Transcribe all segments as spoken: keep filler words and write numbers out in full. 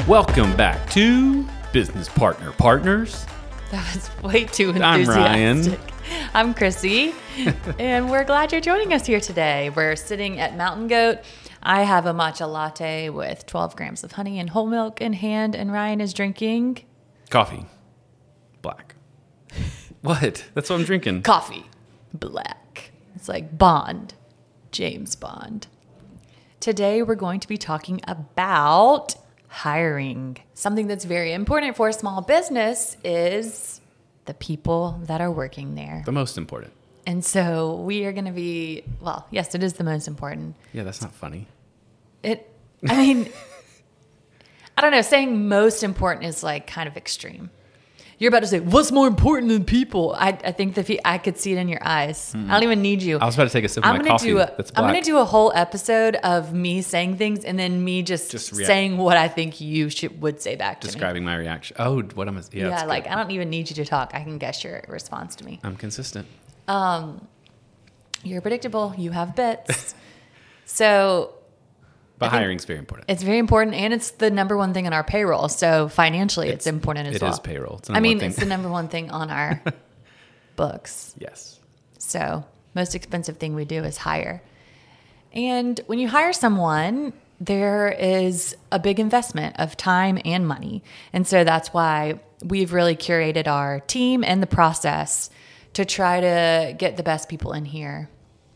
Welcome back to Business Partner Partners. That was way too I'm enthusiastic. Ryan. I'm Chrissy, and we're glad you're joining us here today. We're sitting at Mountain Goat. I have a matcha latte with twelve grams of honey and whole milk in hand, and Ryan is drinking Coffee. Black. What? That's what I'm drinking. coffee, black. It's like Bond, James Bond. Today, we're going to be talking about hiring. Something that's very important for a small business is the people that are working there. The most important. And so we are going to be, well, yes, it is the most important. Yeah, that's not funny. It, I mean, I don't know, saying most important is like kind of extreme. You're about to say, what's more important than people? I, I think that if you, I could see it in your eyes. Mm. I don't even need you. I was about to take a sip of I'm my gonna coffee. Do a, that's I'm black. going to do a whole episode of me saying things and then me just, Just react. saying what I think you should, would say back to Describing me. my reaction. Oh, what am I? Yeah, Yeah, yeah like I don't even need you to talk. I can guess your response to me. I'm consistent. Um, you're predictable. You have bits. So... But hiring's very important. It's very important, and it's the number one thing on our payroll. So financially, it's, it's important as it well. It is payroll. It's the I mean, thing. it's the number one thing on our books. Yes. So most expensive thing we do is hire. And when you hire someone, there is a big investment of time and money. And so that's why we've really curated our team and the process to try to get the best people in here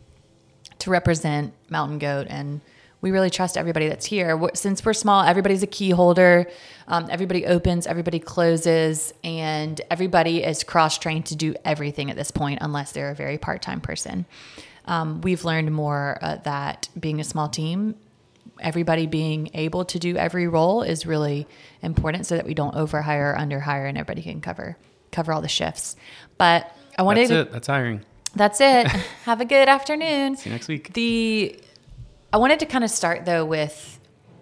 to represent Mountain Goat, and we really trust everybody that's here. Since we're small, everybody's a key holder. Um, everybody opens, everybody closes, and everybody is cross-trained to do everything at this point, unless they're a very part-time person. Um, we've learned more uh, that being a small team, everybody being able to do every role is really important, so that we don't overhire or underhire, and everybody can cover cover all the shifts. But I wanted That's to. it. That's hiring. That's it. Have a good afternoon. See you next week. The I wanted to kind of start, though, with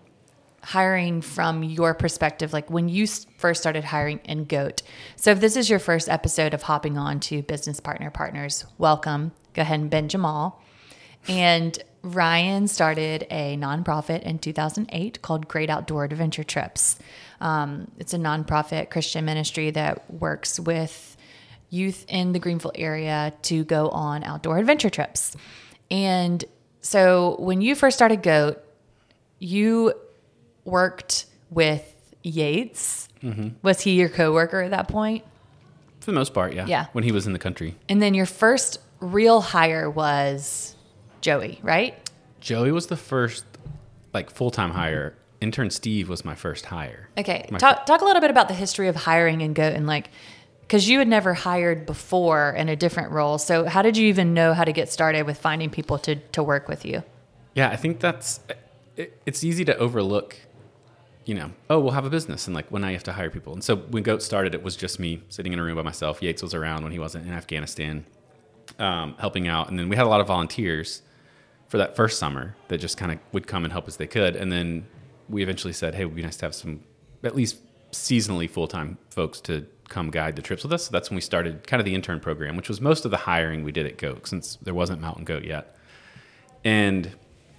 hiring from your perspective, like when you first started hiring in GOAT. So if this is your first episode of hopping on to Business Partner Partners, welcome. Go ahead and Ben Jamal. And Ryan started a nonprofit in two thousand eight called Great Outdoor Adventure Trips. Um, it's a nonprofit Christian ministry that works with youth in the Greenville area to go on outdoor adventure trips. And so when you first started GOAT, you worked with Yates. Mm-hmm. Was he your coworker at that point? For the most part, yeah. Yeah. When he was in the country. And then your first real hire was Joey, right? Joey was the first, like, full-time hire. Intern Steve was my first hire. Okay. My Talk, talk a little bit about the history of hiring in GOAT, and like, because you had never hired before in a different role. So how did you even know how to get started with finding people to, to work with you? Yeah, I think that's, it, it's easy to overlook, you know, oh, we'll have a business and like when I have to hire people. And so when GOAT started, it was just me sitting in a room by myself. Yates was around when he wasn't in Afghanistan, um, helping out. And then we had a lot of volunteers for that first summer that just kind of would come and help as they could. And then we eventually said, hey, it would be nice to have some, at least seasonally full-time folks to come guide the trips with us. So that's when we started kind of the intern program, which was most of the hiring we did at GOAT since there wasn't Mountain Goat yet. And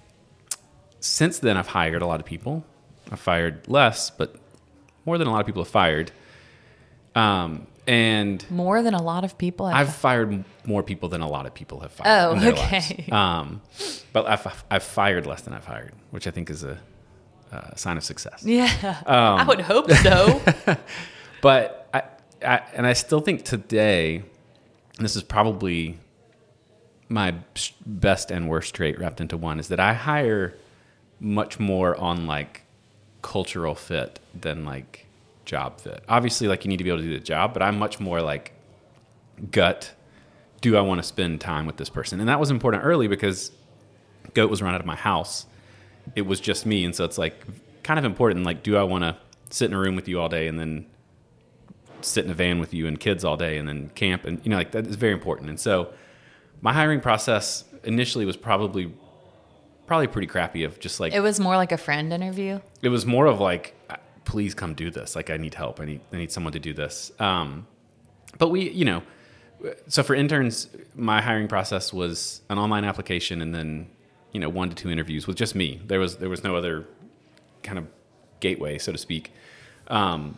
since then, I've hired a lot of people. I've fired less, but more than a lot of people have fired. Um, and More than a lot of people? I've, I've fired more people than a lot of people have fired. Oh, in their okay. lives. Um, but I've, I've fired less than I've hired, which I think is a, a sign of success. Yeah, Um, I would hope so. But I, I, and I still think today, and this is probably my best and worst trait wrapped into one, is that I hire much more on like cultural fit than like job fit. Obviously, like you need to be able to do the job, but I'm much more like gut. Do I want to spend time with this person? And that was important early because GOAT was run out of my house. It was just me. And so it's like kind of important. Like, do I want to sit in a room with you all day and then sit in a van with you and kids all day and then camp? And, you know, like that is very important. And so my hiring process initially was probably, probably pretty crappy of just like, It was more like a friend interview? it was more of like, please come do this. Like I need help. I need, I need someone to do this. Um, but we, you know, so for interns, my hiring process was an online application and then, you know, one to two interviews with just me. There was, there was no other kind of gateway, so to speak. Um,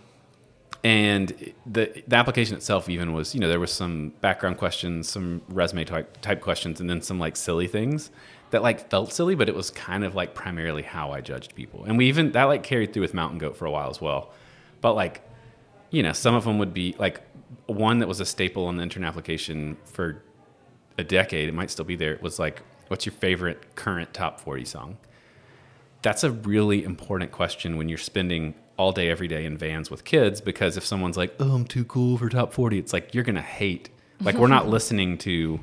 and the the application itself even was, you know, there was some background questions, some resume type type questions, and then some like silly things that like felt silly, but it was kind of like primarily how I judged people. And we even that like carried through with Mountain Goat for a while as well. But like, you know, some of them would be like one that was a staple on the intern application for a decade. It might still be there. It was like, what's your favorite current top forty song? That's a really important question when you're spending all day, every day in vans with kids, because if someone's like, oh, I'm too cool for top forty, it's like, you're going to hate. Like, we're not listening to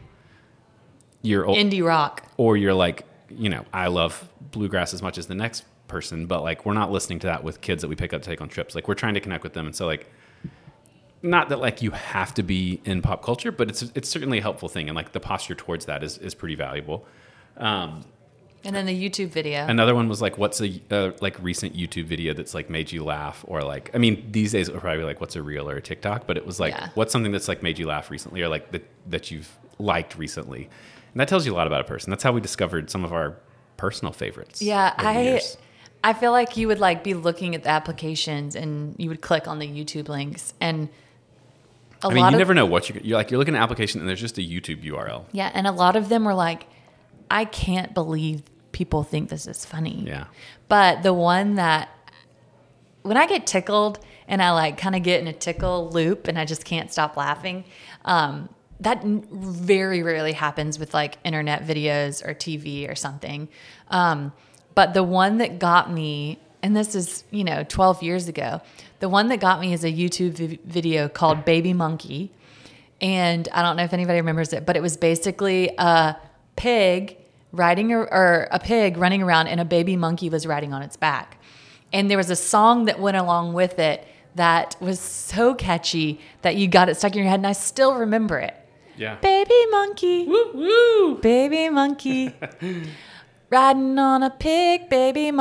your old, indie rock. Or you're like, you know, I love bluegrass as much as the next person, but like, we're not listening to that with kids that we pick up to take on trips. Like, we're trying to connect with them. And so like, not that like you have to be in pop culture, but it's it's certainly a helpful thing. And like the posture towards that is, is pretty valuable. Um, And then the YouTube video. Another one was like, what's a uh, like recent YouTube video that's like made you laugh, or like, I mean, these days it would probably be like, what's a reel or a TikTok, but it was like, Yeah. what's something that's like made you laugh recently, or like that that you've liked recently, and that tells you a lot about a person. That's how we discovered some of our personal favorites. Yeah, over the I years. I feel like you would like be looking at the applications and you would click on the YouTube links, and a I mean, lot you of never know what you're, you're like. You're looking at an application and there's just a YouTube U R L. yeah, and a lot of them were like, I can't believe people think this is funny. Yeah. But the one that when I get tickled and I like kind of get in a tickle loop and I just can't stop laughing, um, that n- very rarely happens with like internet videos or T V or something. Um, but the one that got me, and this is, you know, twelve years ago, the one that got me is a YouTube vi- video called Baby Monkey. And I don't know if anybody remembers it, but it was basically a pig riding, a, or a pig running around, and a baby monkey was riding on its back. And there was a song that went along with it that was so catchy that you got it stuck in your head, and I still remember it. Yeah. Baby monkey, Woo woo. baby monkey, riding on a pig, baby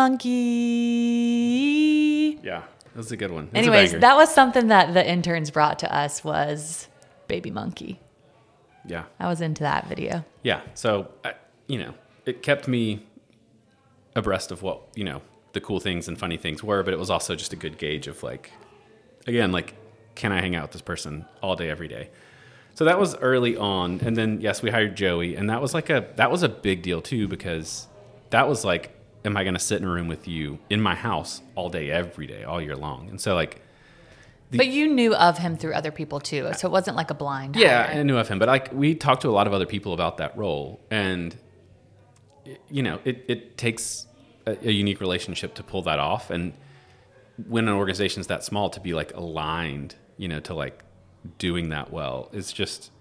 monkey. Yeah, that was a good one. That's a Anyways, banger. that was something that the interns brought to us, was baby monkey. Yeah. I was into that video. Yeah. So, I, you know, it kept me abreast of what, you know, the cool things and funny things were, but it was also just a good gauge of like, again, like, can I hang out with this person all day, every day? So that was early on. And then, yes, we hired Joey, and that was like a, that was a big deal too, because that was like, am I going to sit in a room with you in my house all day, every day, all year long? And so like, The, But you knew of him through other people too, so it wasn't like a blind yeah, hire. I knew of him, but like we talked to a lot of other people about that role, and you know, it, it takes a, a unique relationship to pull that off, and when an organization's that small, to be like aligned, you know, to like doing that well, it's just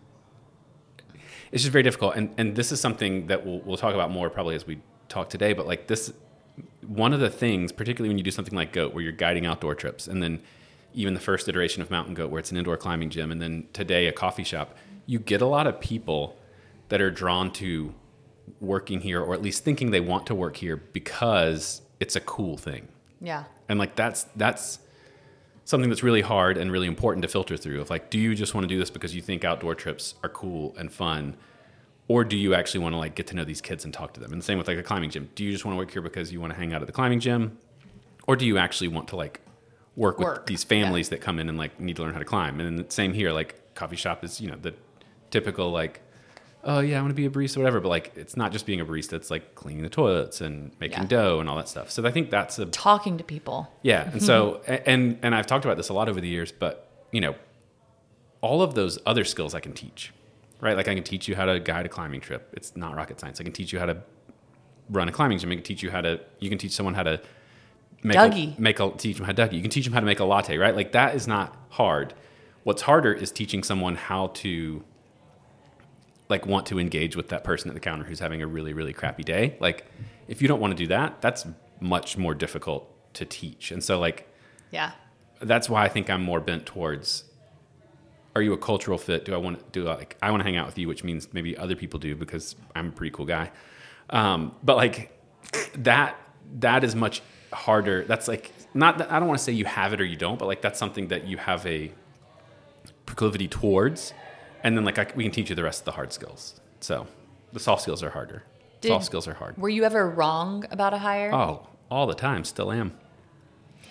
it's just very difficult. And and this is something that we'll we'll talk about more probably as we talk today. But like this, one of the things, particularly when you do something like GOAT, where you're guiding outdoor trips, and then even the first iteration of Mountain Goat, where it's an indoor climbing gym, and then today a coffee shop, you get a lot of people that are drawn to working here, or at least thinking they want to work here because it's a cool thing. Yeah. And like that's that's something that's really hard and really important to filter through. Of like, do you just want to do this because you think outdoor trips are cool and fun, or do you actually want to like get to know these kids and talk to them? And the same with like a climbing gym. Do you just want to work here because you want to hang out at the climbing gym, or do you actually want to like work with Work. these families that come in and like need to learn how to climb? And then the same here, like coffee shop is, you know, the typical like, oh yeah, I want to be a barista, whatever. But like, it's not just being a barista; it's like cleaning the toilets and making Yeah. dough and all that stuff. So I think that's a Talking to people. yeah. And so and and I've talked about this a lot over the years, but you know, all of those other skills I can teach, right? Like I can teach you how to guide a climbing trip. It's not rocket science. I can teach you how to run a climbing gym. I can teach you how to. You can teach someone how to make Dougie. a, make a teach them how to Dougie. You can teach them how to make a latte, right? Like that is not hard. What's harder is teaching someone how to like want to engage with that person at the counter who's having a really, really crappy day. Like if you don't want to do that, that's much more difficult to teach. And so like Yeah. that's why I think I'm more bent towards, are you a cultural fit? Do I want to do like, I want to hang out with you, which means maybe other people do because I'm a pretty cool guy. Um, but like that, that is much harder. That's like, not that I don't want to say you have it or you don't, but like, that's something that you have a proclivity towards. And then like, I, we can teach you the rest of the hard skills. So the soft skills are harder. Did- soft skills are hard. Were you ever wrong about a hire? Oh, all the time. Still am.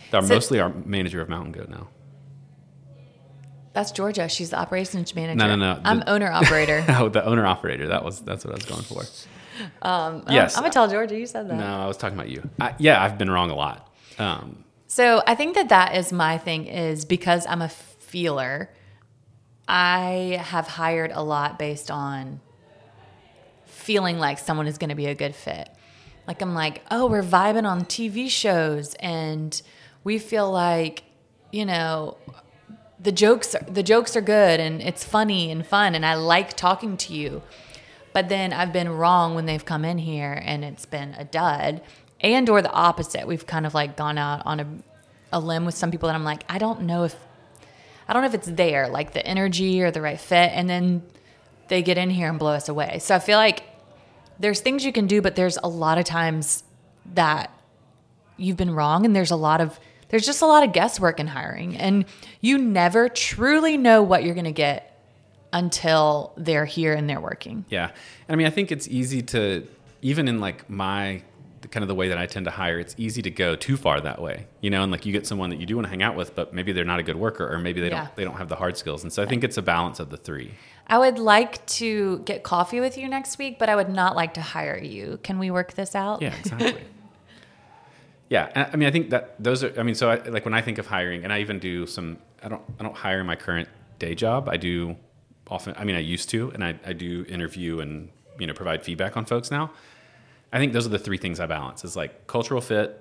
They're So- mostly our manager of Mountain Goat now. That's Georgia. She's the operations manager. No, no, no. I'm The- owner operator. Oh, the owner operator. That was that's what I was going for. Um, Yes. I'm, I'm gonna tell Georgia you said that. No, I was talking about you. I, yeah, I've been wrong a lot. Um, So I think that that is my thing is because I'm a feeler, I have hired a lot based on feeling like someone is going to be a good fit. Like I'm like, oh, we're vibing on T V shows and we feel like, you know, the jokes are, the jokes are good and it's funny and fun and I like talking to you. But then I've been wrong when they've come in here and it's been a dud. And or the opposite. We've kind of like gone out on a, a limb with some people that I'm like, I don't know if I don't know if it's there, like the energy or the right fit. And then they get in here and blow us away. So I feel like there's things you can do, but there's a lot of times that you've been wrong. And there's a lot of, there's just a lot of guesswork in hiring. And you never truly know what you're going to get until they're here and they're working. yeah. And I mean, I think it's easy to, even in like my, the kind of the way that I tend to hire, it's easy to go too far that way, you know, and like you get someone that you do want to hang out with, but maybe they're not a good worker or maybe they Yeah. don't, they don't have the hard skills. And so I think it's a balance of the three. I would like to get coffee with you next week, but I would not like to hire you. Can we work this out? Yeah, exactly. Yeah, and I mean, I think that those are. I mean, so I, like when I think of hiring, and I even do some. I don't. I don't hire in my current day job. I do often. I mean, I used to, and I, I do interview and you know provide feedback on folks now. I think those are the three things I balance: is like cultural fit,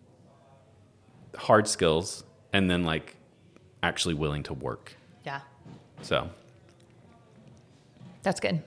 hard skills, and then like actually willing to work. Yeah. So That's good.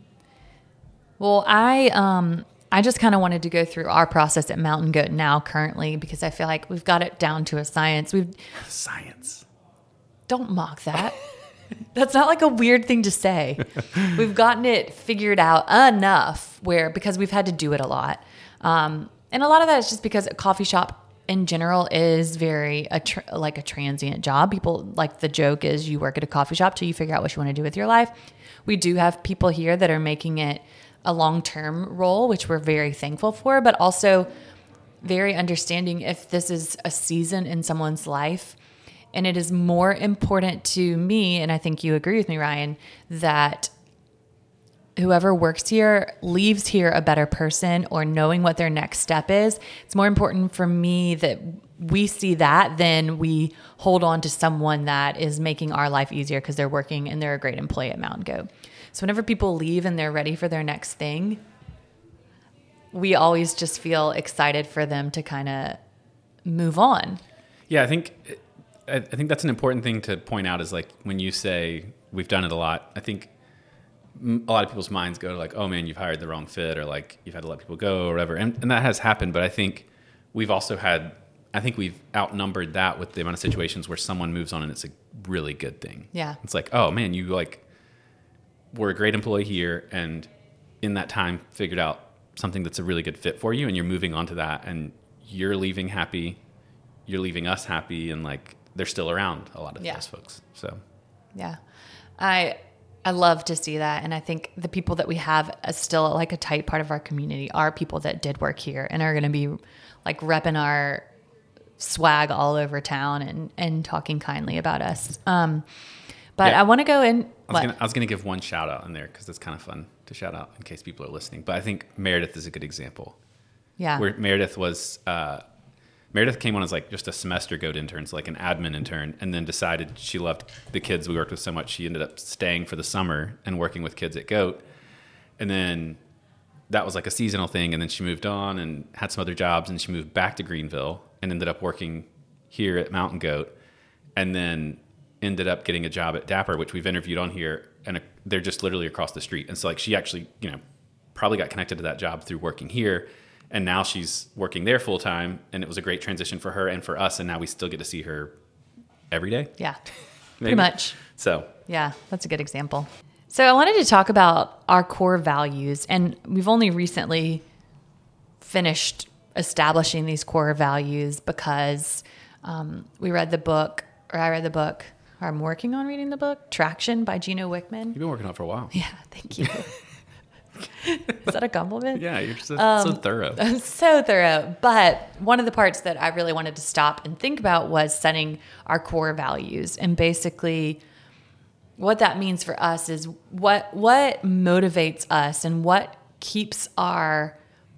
Well, I um I just kind of wanted to go through our process at Mountain Goat now currently because I feel like we've got it down to a science. We've science. don't mock that. That's not like a weird thing to say. We've gotten it figured out enough where because we've had to do it a lot. Um, and a lot of that is just because a coffee shop in general is very a tr- like a transient job. People like the joke is you work at a coffee shop till you figure out what you want to do with your life. We do have people here that are making it a long-term role, which we're very thankful for, but also very understanding if this is a season in someone's life. And it is more important to me, and I think you agree with me, Ryan, that whoever works here leaves here a better person or knowing what their next step is. It's more important for me that we see that than we hold on to someone that is making our life easier because they're working and they're a great employee at Mountain Goat. So whenever people leave and they're ready for their next thing, we always just feel excited for them to kind of move on. Yeah, I think I think that's an important thing to point out is like when you say we've done it a lot, I think a lot of people's minds go to like, oh man, you've hired the wrong fit or like you've had to let people go or whatever. And, and that has happened. But I think we've also had, I think we've outnumbered that with the amount of situations where someone moves on and it's a really good thing. Yeah. It's like, oh man, you like were a great employee here and in that time figured out something that's a really good fit for you and you're moving on to that and you're leaving happy, you're leaving us happy and like they're still around, a lot of Yeah. those folks. So Yeah. I I love to see that. And I think the people that we have as still like a tight part of our community are people that did work here and are going to be like repping our swag all over town and, and talking kindly about us. Um, but Yeah. I want to go in. I was what? gonna I was gonna give one shout out in there because it's kind of fun to shout out in case people are listening. But I think Meredith is a good example. Yeah. Where Meredith was uh, Meredith came on as like just a semester goat intern, so like an admin intern, and then decided she loved the kids we worked with so much she ended up staying for the summer and working with kids at Goat. And then that was like a seasonal thing, and then she moved on and had some other jobs, and she moved back to Greenville and ended up working here at Mountain Goat, and then ended up getting a job at Dapper, which we've interviewed on here, and they're just literally across the street. And so like she actually, you know, probably got connected to that job through working here. And now she's working there full time, and it was a great transition for her and for us. And now we still get to see her every day. Yeah. Maybe. Pretty much. So Yeah, that's a good example. So I wanted to talk about our core values, and we've only recently finished establishing these core values because um, we read the book, or I read the book, or I'm working on reading the book, Traction by Gino Wickman. you've been working on it for a while. Yeah, thank you. Is that a compliment? Yeah, you're so, Um, so thorough. I'm so thorough. But one of the parts that I really wanted to stop and think about was setting our core values. And basically what that means for us is what what motivates us and what keeps our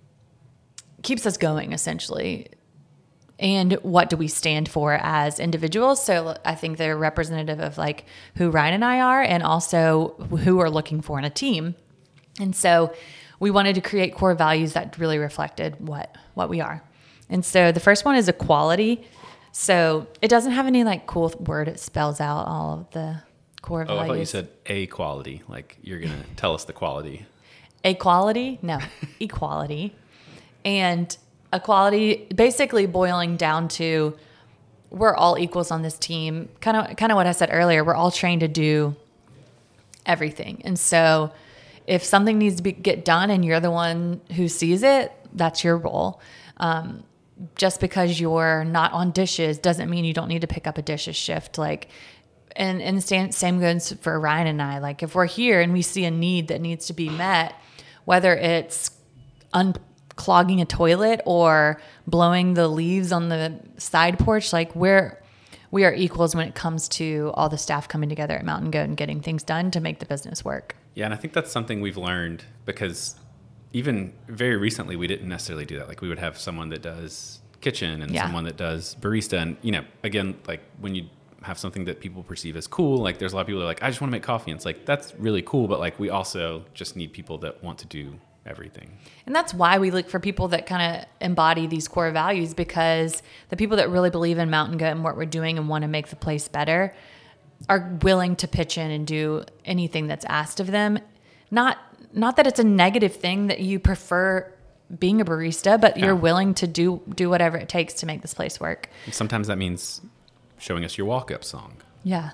keeps us going, essentially. And what do we stand for as individuals? So I think they're representative of like who Ryan and I are, and also who we're looking for in a team. And so we wanted to create core values that really reflected what, what we are. And so the first one is equality. So it doesn't have any like cool word. It spells out all of the core Oh, values. I thought you said a quality. Like you're going to tell us the quality. Equality? No, equality. And equality basically boiling down to we're all equals on this team. Kind of kind of what I said earlier. We're all trained to do everything. And so if something needs to be, get done and you're the one who sees it, that's your role. Um, just because you're not on dishes doesn't mean you don't need to pick up a dishes shift. Like, and, and the same, same goes for Ryan and I. Like if we're here and we see a need that needs to be met, whether it's unclogging a toilet or blowing the leaves on the side porch, like we're, we are equals when it comes to all the staff coming together at Mountain Goat and getting things done to make the business work. Yeah, and I think that's something we've learned because even very recently we didn't necessarily do that. Like we would have someone that does kitchen and Yeah. someone that does barista. And, you know, again, like when you have something that people perceive as cool, like there's a lot of people that are like, I just want to make coffee. And it's like, that's really cool. But like we also just need people that want to do everything. And that's why we look for people that kind of embody these core values, because the people that really believe in Mountain Goat and what we're doing and want to make the place better are willing to pitch in and do anything that's asked of them. Not not that it's a negative thing that you prefer being a barista, but Yeah. you're willing to do do whatever it takes to make this place work. And sometimes that means showing us your walk-up song. Yeah.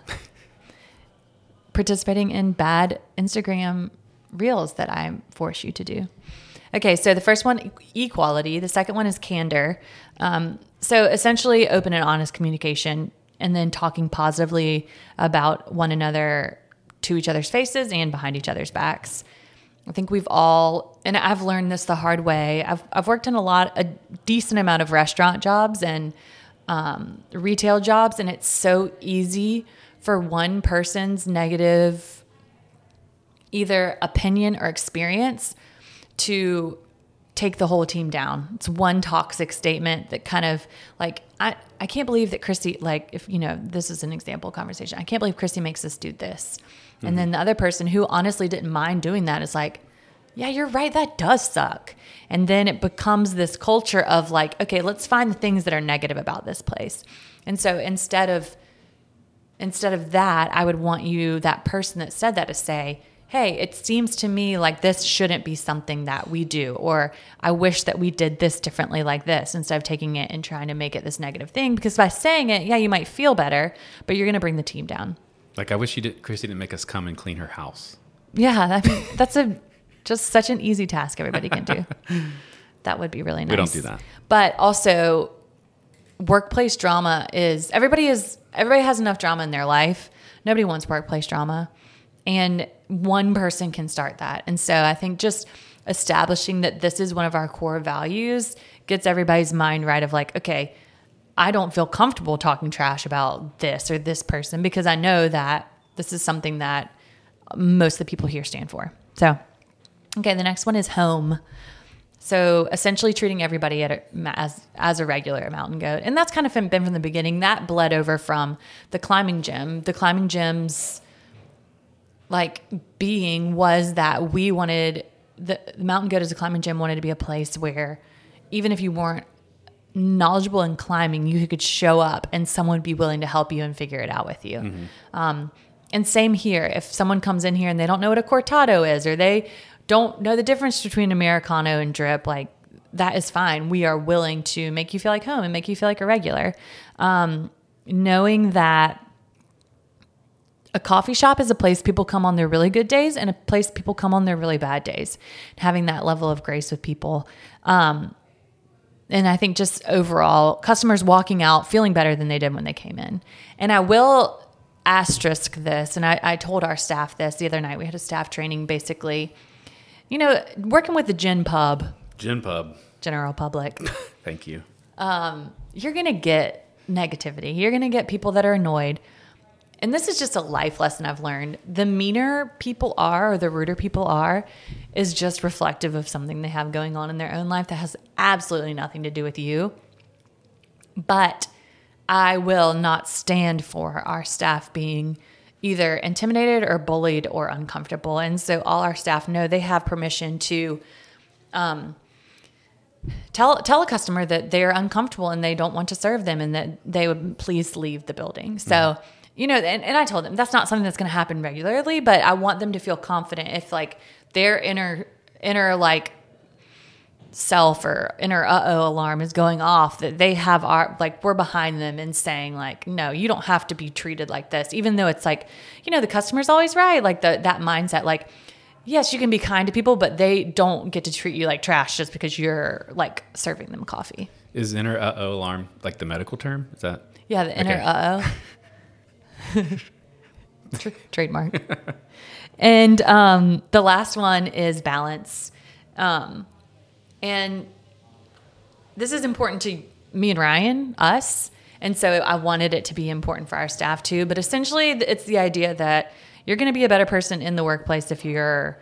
Participating in bad Instagram reels that I force you to do. Okay, so the first one, equality. The second one is candor. Um, so essentially open and honest communication, and then talking positively about one another to each other's faces and behind each other's backs. I think we've all, and I've learned this the hard way. I've I've worked in a lot, a decent amount of restaurant jobs and um, retail jobs, and it's so easy for one person's negative either opinion or experience to take the whole team down. It's one toxic statement that kind of like, I, I can't believe that Christy, like if, you know, this is an example conversation. I can't believe Christy makes us do this. Mm-hmm. And then the other person who honestly didn't mind doing that is like, yeah, you're right. That does suck. And then it becomes this culture of like, okay, let's find the things that are negative about this place. And so instead of, instead of that, I would want you, that person that said that, to say, hey, it seems to me like this shouldn't be something that we do, or I wish that we did this differently like this, instead of taking it and trying to make it this negative thing. Because by saying it, yeah, you might feel better, but you're going to bring the team down. Like I wish you did, Christy didn't make us come and clean her house. Yeah, that, that's a just such an easy task everybody can do. That would be really nice. We don't do that. But also, workplace drama is, everybody is, everybody has enough drama in their life. Nobody wants workplace drama. And one person can start that. And so I think just establishing that this is one of our core values gets everybody's mind right of like, okay, I don't feel comfortable talking trash about this or this person because I know that this is something that most of the people here stand for. So, okay, the next one is home. So essentially treating everybody at a, as as a regular at Mountain Goat. And that's kind of been from the beginning. That bled over from the climbing gym. The climbing gym's like being was that we wanted, the, the Mountain Goat as a climbing gym wanted to be a place where even if you weren't knowledgeable in climbing, you could show up and someone would be willing to help you and figure it out with you. Mm-hmm. Um, and same here. If someone comes in here and they don't know what a cortado is, or they don't know the difference between Americano and drip, like that is fine. We are willing to make you feel like home and make you feel like a regular. Um, knowing that a coffee shop is a place people come on their really good days and a place people come on their really bad days. Having that level of grace with people. Um, and I think just overall, customers walking out feeling better than they did when they came in. And I will asterisk this, and I, I told our staff this the other night. We had a staff training basically. you know, working with the Gin Pub, Gin Pub. General Public, Thank you. um, you're going to get negativity. You're going to get people that are annoyed. And this is just a life lesson I've learned. The meaner people are, or the ruder people are, is just reflective of something they have going on in their own life that has absolutely nothing to do with you. But I will not stand for our staff being either intimidated or bullied or uncomfortable. And so all our staff know they have permission to um, tell tell a customer that they're uncomfortable and they don't want to serve them and that they would please leave the building. So, mm-hmm. you know, and, and I told them that's not something that's going to happen regularly, but I want them to feel confident if like their inner, inner like self or inner uh-oh alarm is going off, that they have our, like, we're behind them and saying like, no, you don't have to be treated like this, even though it's like, you know, the customer's always right. Like the, that mindset, like, yes, you can be kind to people, but they don't get to treat you like trash just because you're like serving them coffee. Is inner uh-oh alarm like the medical term? Is that? Yeah, the inner okay. uh-oh. Tr- trademark. And um, the last one is balance. Um, and this is important to me and Ryan, us. And so I wanted it to be important for our staff too. But essentially, it's the idea that you're going to be a better person in the workplace if you're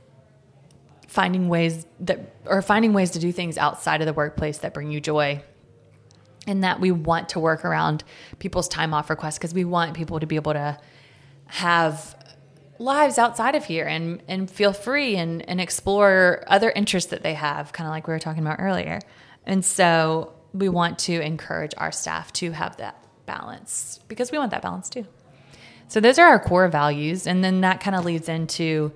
finding ways that, or finding ways to do things outside of the workplace that bring you joy. And that we want to work around people's time off requests because we want people to be able to have lives outside of here and, and feel free and, and explore other interests that they have, kind of like we were talking about earlier. And so we want to encourage our staff to have that balance because we want that balance too. So those are our core values. And then that kind of leads into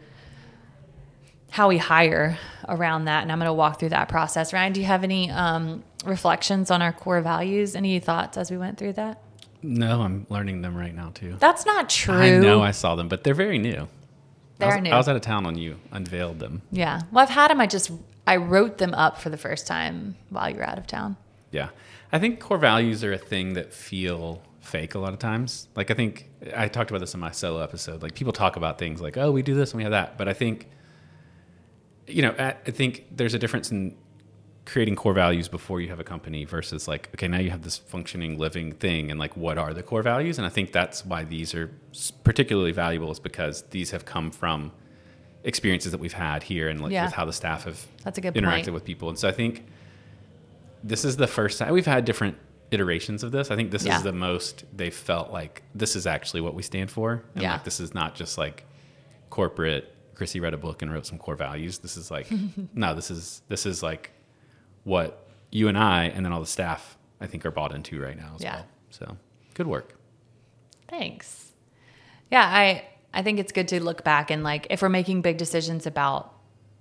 how we hire around that. And I'm going to walk through that process. Ryan, do you have any um, reflections on our core values? Any thoughts as we went through that? No, I'm learning them right now too. That's not true. I know I saw them, but they're very new. They're I was, new. I was out of town when you unveiled them. Yeah. Well, I've had them. I just, I wrote them up for the first time while you were out of town. Yeah. I think core values are a thing that feel fake a lot of times. Like I think I talked about this in my solo episode. Like people talk about things like, oh, we do this and we have that. But I think, you know, I think there's a difference in creating core values before you have a company versus like, okay, now you have this functioning living thing and like, what are the core values? And I think that's why these are particularly valuable is because these have come from experiences that we've had here and like yeah. with how the staff have that's a good interacted point. with people. And so I think this is the first time we've had different iterations of this. I think this yeah. is the most they felt like this is actually what we stand for. And yeah. like, this is not just like corporate, Chrissy read a book and wrote some core values. This is like, no, this is, this is like what you and I, and then all the staff, I think are bought into right now as yeah. well. So good work. Thanks. Yeah. I, I think it's good to look back and like, if we're making big decisions about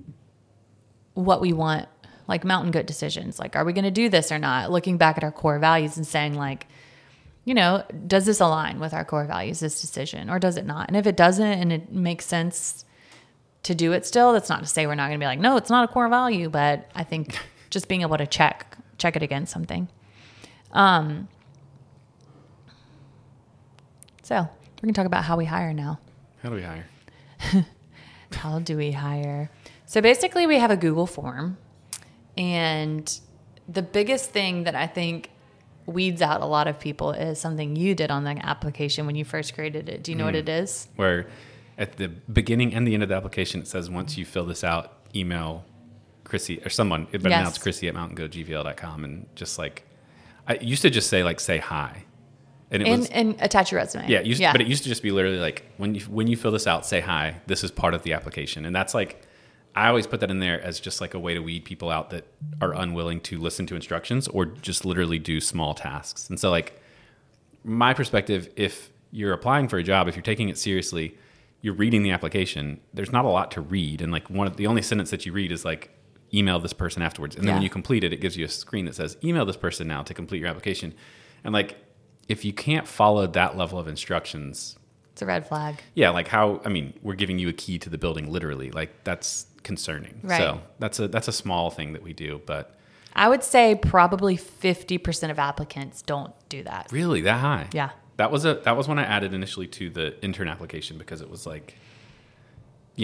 what we want, like mountain goat decisions, like, are we going to do this or not? Looking back at our core values and saying like, you know, does this align with our core values, this decision, or does it not? And if it doesn't, and it makes sense to do it still, that's not to say we're not going to be like, no, it's not a core value, but I think just being able to check, check it against something. Um, so we're going to talk about how we hire now. How do we hire? How do we hire? So basically we have a Google form. And the biggest thing that I think weeds out a lot of people is something you did on the application when you first created it. Do you know mm. what it is? Where at the beginning and the end of the application, it says, once you fill this out, email Chrissy or someone, but yes. now it's Chrissy at mountain goat G V L dot com. And just like, I used to just say like, say hi. And it and, was, and attach your resume. Yeah, it used, yeah. But it used to just be literally like, when you, when you fill this out, say hi, this is part of the application. And that's like, I always put that in there as just like a way to weed people out that are unwilling to listen to instructions or just literally do small tasks. And so like my perspective, if you're applying for a job, if you're taking it seriously, you're reading the application, there's not a lot to read. And like one of the only sentence that you read is like, email this person afterwards. And then yeah. when you complete it, it gives you a screen that says, email this person now to complete your application. And like, if you can't follow that level of instructions, it's a red flag. Yeah. Like how, I mean, we're giving you a key to the building, literally. Like that's concerning. Right. So that's a, that's a small thing that we do, but I would say probably fifty percent of applicants don't do that. Really that high? Yeah. That was a, that was when I added initially to the intern application because it was like, you know,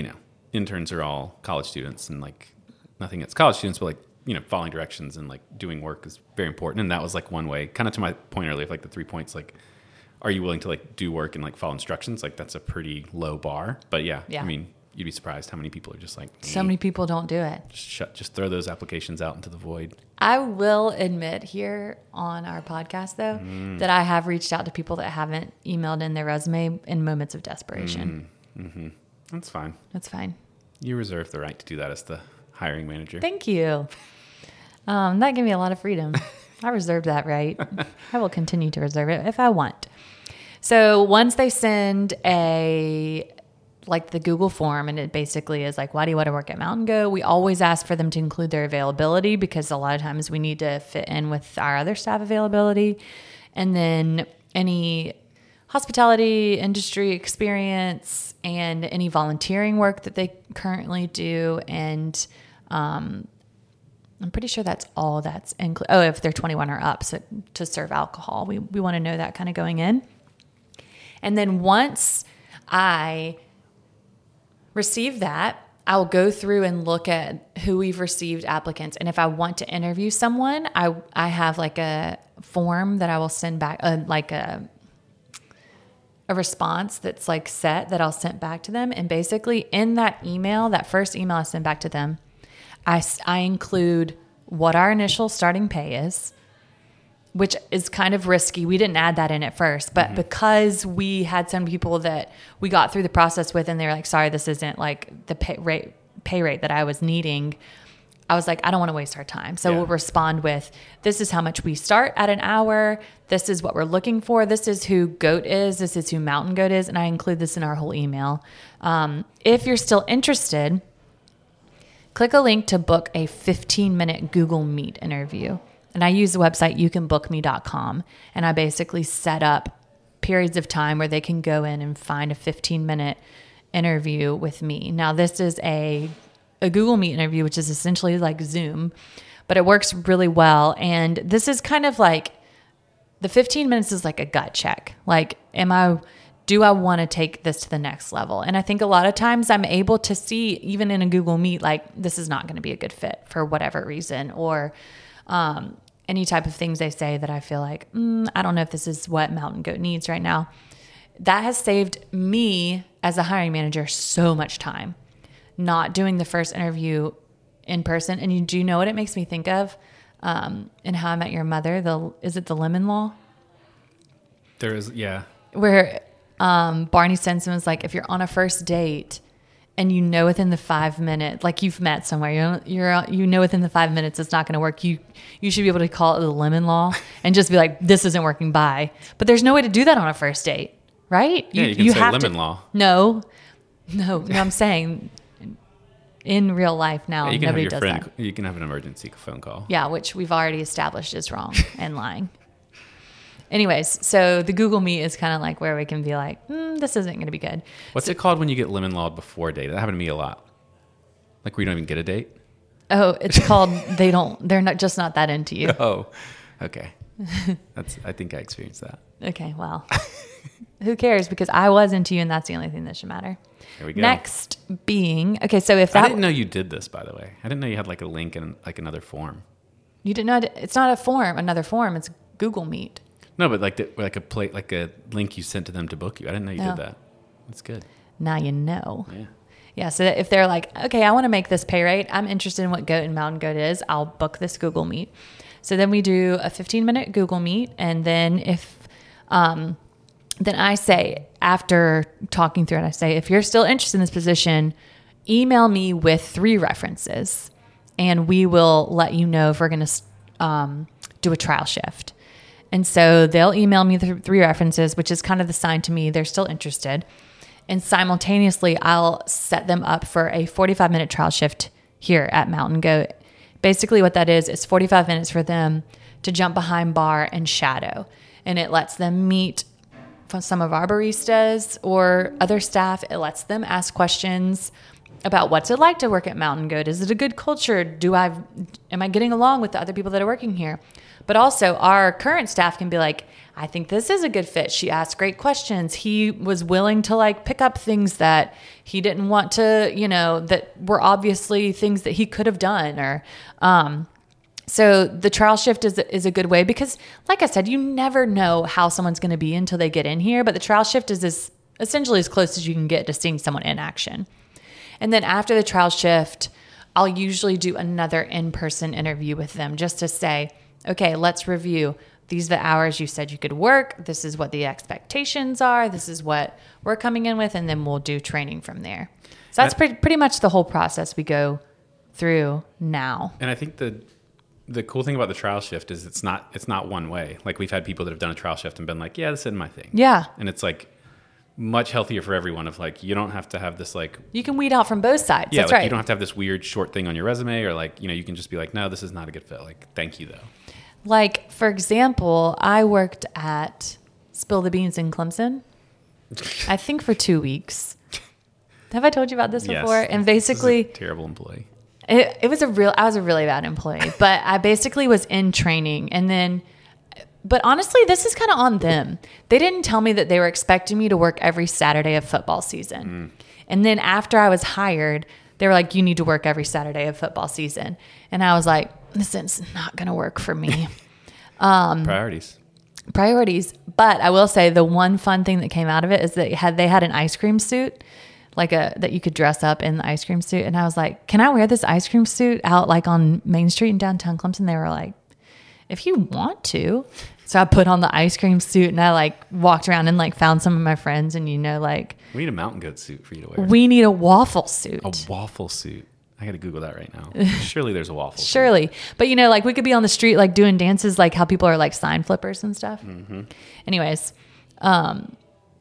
interns are all college students, and like nothing against college students, but like, you know, following directions and like doing work is very important. And that was like one way, kind of to my point earlier, like the three points, like, are you willing to like do work and like follow instructions? Like that's a pretty low bar, but yeah, Yeah. I mean, you'd be surprised how many people are just like, So many people don't do it. just shut, just throw those applications out into the void. I will admit here on our podcast, though, Mm. that I have reached out to people that haven't emailed in their resume in moments of desperation. Mm. Mm-hmm. That's fine. That's fine. You reserve the right to do that as the hiring manager. Thank you. Um, that gave me a lot of freedom. I reserve that right. I will continue to reserve it if I want. So once they send a, like the Google form, and it basically is like, why do you want to work at Mountain Goat? We always ask for them to include their availability because a lot of times we need to fit in with our other staff availability. And then any hospitality industry experience and any volunteering work that they currently do. And um, I'm pretty sure that's all that's included. Oh, if they're twenty-one or up, so to serve alcohol, we, we want to know that kind of going in. And then once I receive that, I'll go through and look at who we've received applicants. And if I want to interview someone, I, I have like a form that I will send back, uh, like a, a response that's like set that I'll send back to them. And basically in that email, that first email I send back to them, I, I include what our initial starting pay is, which is kind of risky. We didn't add that in at first, but mm-hmm. because we had some people that we got through the process with and they're like, sorry, this isn't like the pay rate, pay rate that I was needing. I was like, I don't want to waste our time. So yeah. we'll respond with, this is how much we start at an hour. This is what we're looking for. This is who Goat is. This is who Mountain Goat is. And I include this in our whole email. Um, if you're still interested, click a link to book a fifteen minute Google Meet interview. And I use the website you can book me dot com. And I basically set up periods of time where they can go in and find a fifteen minute interview with me. Now, this is a, a Google Meet interview, which is essentially like Zoom, but it works really well. And this is kind of like, the fifteen minutes is like a gut check. Like, am I... do I want to take this to the next level? And I think a lot of times I'm able to see, even in a Google Meet, like this is not going to be a good fit for whatever reason, or um, any type of things they say that I feel like, mm, I don't know if this is what Mountain Goat needs right now. That has saved me as a hiring manager so much time, not doing the first interview in person. And you do know what it makes me think of? Um, in How I Met Your Mother, the is it the Lemon Law? There is, yeah. Where... Um, Barney Stinson was like, if you're on a first date and you know within the five minutes, like you've met somewhere, you're, you're you know within the five minutes it's not going to work. You you should be able to call it the lemon law and just be like, this isn't working. Bye. But there's no way to do that on a first date, right? Yeah, you, you can you say have lemon to, law. No, no, no. I'm saying in real life now, yeah, you can nobody have your does friend, that. You can have an emergency phone call. Yeah, which we've already established is wrong and lying. Anyways, so the Google Meet is kind of like where we can be like, mm, this isn't going to be good. What's so, it called when you get lemon lawed before a date? That happened to me a lot. Like where you don't even get a date? Oh, it's called, they don't, they're not just not that into you. Oh, okay. That's, I think I experienced that. Okay, well, who cares? Because I was into you and that's the only thing that should matter. There we go. Next being, okay, so if that... I didn't know you did this, by the way. I didn't know you had like a link in like another form. You didn't know, it's not a form, another form, it's Google Meet. No, but like the, like a plate, like a link you sent to them to book you. I didn't know you no. did that. That's good. Now you know. Yeah. Yeah. So if they're like, okay, I want to make this pay rate. I'm interested in what Goat and Mountain Goat is. I'll book this Google Meet. So then we do a fifteen minute Google Meet. And then if, um, then I say, after talking through it, I say, if you're still interested in this position, email me with three references and we will let you know if we're going to um, do a trial shift. And so they'll email me the three references, which is kind of the sign to me they're still interested. And simultaneously, I'll set them up for a forty-five minute trial shift here at Mountain Goat. Basically what that is, is forty-five minutes for them to jump behind bar and shadow. And it lets them meet some of our baristas or other staff. It lets them ask questions. about what's it like to work at Mountain Goat. Is it a good culture? Do I, am I getting along with the other people that are working here? But also our current staff can be like, I think this is a good fit. She asked great questions. He was willing to like pick up things that he didn't want to, you know, that were obviously things that he could have done. Or, um, so the trial shift is, is a good way because like I said, you never know how someone's going to be until they get in here. But the trial shift is as, essentially as close as you can get to seeing someone in action. And then after the trial shift, I'll usually do another in-person interview with them just to say, okay, let's review. These are the hours you said you could work. This is what the expectations are. This is what we're coming in with. And then we'll do training from there. So that's pretty, pretty much the whole process we go through now. And I think the the cool thing about the trial shift is it's not it's not one way. Like we've had people that have done a trial shift and been like, yeah, this isn't my thing. Yeah. And it's like much healthier for everyone of like, you don't have to have this like... You can weed out from both sides. Yeah, That's like right. you don't have to have this weird short thing on your resume or like, you know, you can just be like, no, this is not a good fit. Like, thank you though. Like, for example, I worked at Spill the Beans in Clemson, I think for two weeks. Have I told you about this Yes. before? And basically... This is a terrible employee. It, it was a real, I was a really bad employee, but I basically was in training and then, but honestly, this is kind of on them. They didn't tell me that they were expecting me to work every Saturday of football season. Mm. And then after I was hired, they were like, you need to work every Saturday of football season. And I was like, this is not going to work for me. Um, priorities. Priorities. But I will say the one fun thing that came out of it is that had, they had an ice cream suit. Like a, that you could dress up in the ice cream suit. And I was like, can I wear this ice cream suit out like on Main Street in downtown Clemson? They were like, if you want to. So I put on the ice cream suit and I like walked around and like found some of my friends and, you know, like. We need a Mountain Goat suit for you to wear. We need a waffle suit. A waffle suit. I got to Google that right now. Surely there's a waffle Surely. suit. But, you know, like we could be on the street like doing dances like how people are like sign flippers and stuff. Mm-hmm. Anyways. Um.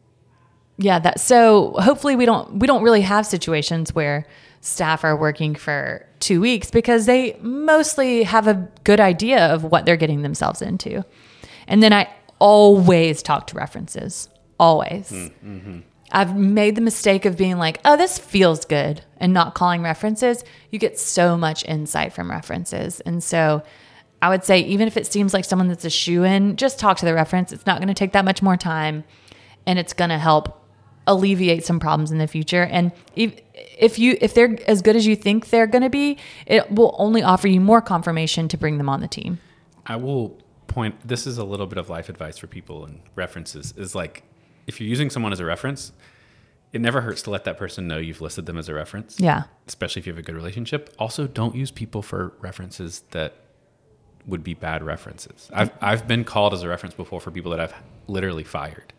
Yeah, that so hopefully we don't we don't really have situations where staff are working for two weeks because they mostly have a good idea of what they're getting themselves into. And then I always talk to references. Always. Mm-hmm. I've made the mistake of being like, oh, this feels good and not calling references. You get so much insight from references. And so I would say even if it seems like someone that's a shoo-in, just talk to the reference. It's not going to take that much more time and it's going to help alleviate some problems in the future. And if, if you if they're as good as you think they're going to be, it will only offer you more confirmation to bring them on the team. I will point, this is a little bit of life advice for people and references, is like, if you're using someone as a reference, it never hurts to let that person know you've listed them as a reference. Yeah. Especially if you have a good relationship. Also, don't use people for references that would be bad references. I've I've been called as a reference before for people that I've literally fired.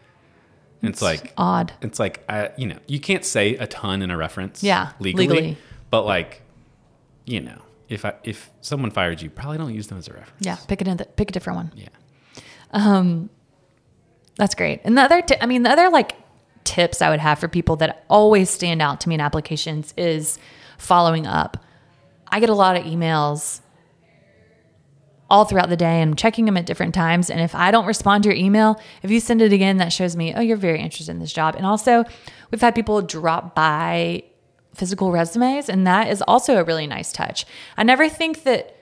And it's, it's like odd. It's like I, you know, you can't say a ton in a reference. Yeah, legally, legally. But like, you know, if I if someone fired you, probably don't use them as a reference. Yeah, pick it in the, pick a different one. Yeah. Um, that's great. And the other, t- I mean, the other like tips I would have for people that always stand out to me in applications is following up. I get a lot of emails all throughout the day and checking them at different times. And if I don't respond to your email, if you send it again, that shows me, oh, you're very interested in this job. And also we've had people drop by physical resumes, and that is also a really nice touch. I never think that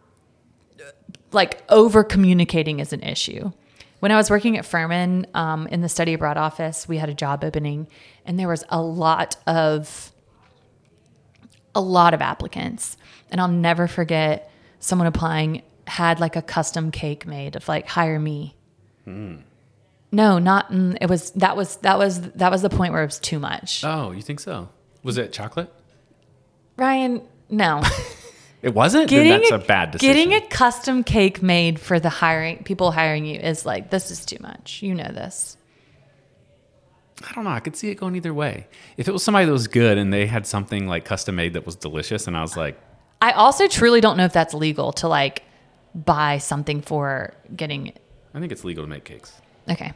like over communicating is an issue. When I was working at Furman um, in the study abroad office, we had a job opening and there was a lot of, a lot of applicants. And I'll never forget someone applying had like a custom cake made of like, hire me. Mm. No, not, mm, it was, that was, that was, that was the point where it was too much. Oh, you think so? Was it chocolate? Ryan, no. It wasn't? Getting Then that's a, a bad decision. Getting a custom cake made for the hiring, people hiring you is like, this is too much. You know this. I don't know. I could see it going either way. If it was somebody that was good and they had something like custom made that was delicious and I was like. I also truly don't know if that's legal to like buy something for getting. I think it's legal to make cakes. Okay.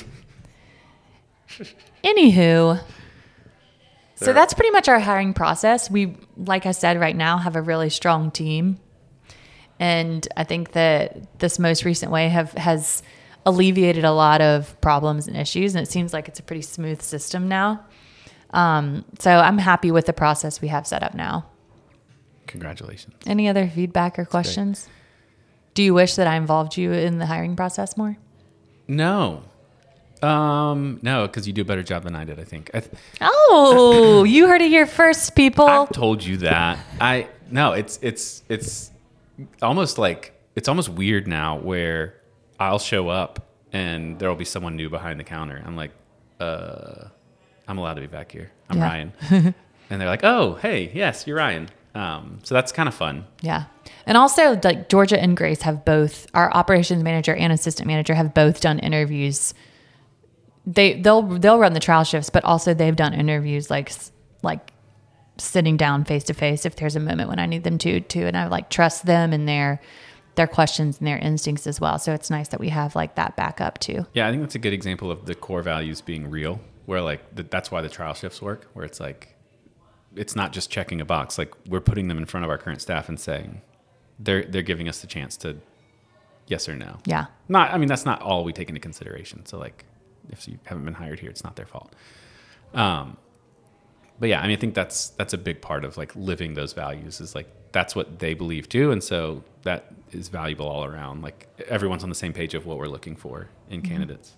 Anywho. So that's pretty much our hiring process. We, like I said, right now have a really strong team. And I think that this most recent way have has alleviated a lot of problems and issues. And it seems like it's a pretty smooth system now. Um, so I'm happy with the process we have set up now. Congratulations. Any other feedback or questions? Do you wish that I involved you in the hiring process more? No. Um, no, because you do a better job than I did, I think. I th- Oh, you heard it here first, people. I've told you that. I no, it's it's it's almost like it's almost weird now where I'll show up and there'll be someone new behind the counter. I'm like, uh, I'm allowed to be back here. I'm Yeah. Ryan. And they're like, oh, hey, yes, you're Ryan. Um, so that's kind of fun. Yeah. And also, like, Georgia and Grace have both, our operations manager and assistant manager have both done interviews. They they'll they'll run the trial shifts, but also they've done interviews like like sitting down face to face if there's a moment when I need them to to and I like trust them and their their questions and their instincts as well. So it's nice that we have like that backup too. Yeah, I think that's a good example of the core values being real, where like the, that's why the trial shifts work, where it's like it's not just checking a box. Like we're putting them in front of our current staff and saying they're they're giving us the chance to yes or no. Yeah. Not I mean that's not all we take into consideration. So like if you haven't been hired here, it's not their fault. Um, but yeah, I mean I think that's that's a big part of like living those values is like that's what they believe too, and so that is valuable all around. Like everyone's on the same page of what we're looking for in mm-hmm. candidates.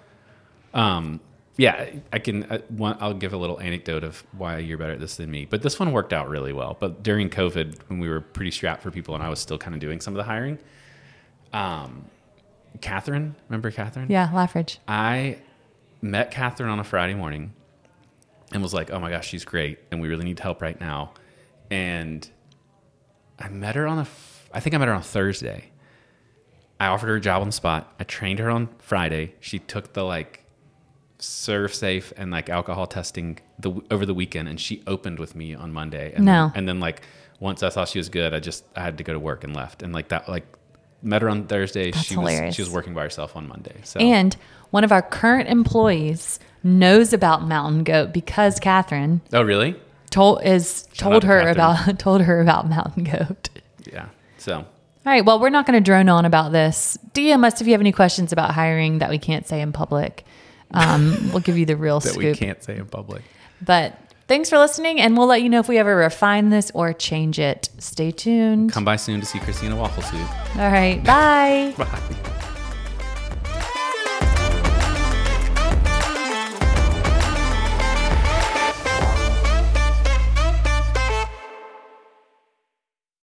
Um. Yeah, I can. Uh, one, I'll give a little anecdote of why you're better at this than me. But this one worked out really well. But during COVID, when we were pretty strapped for people, and I was still kind of doing some of the hiring, um, Catherine, remember Catherine? Yeah, Laffridge. I met Catherine on a Friday morning, and was like, "Oh my gosh, she's great, and we really need help right now." And I met her on a. I think I met her on Thursday. I offered her a job on the spot. I trained her on Friday. She took the like. Serve safe and like alcohol testing the over the weekend, and she opened with me on Monday. And no, then, and then like once I saw she was good, I just I had to go to work and left. And like that, like met her on Thursday. That's she hilarious. was she was working by herself on Monday. So and one of our current employees knows about Mountain Goat because Catherine. Oh really? Told is Shout told her to about told her about Mountain Goat. Yeah. So. All right. Well, we're not going to drone on about this. D M us if you have any questions about hiring that we can't say in public. Um, we'll give you the real that scoop. we can't say in public. But thanks for listening, and we'll let you know if we ever refine this or change it. Stay tuned. Come by soon to see Christina Waffle Soup. All right. Bye. Bye.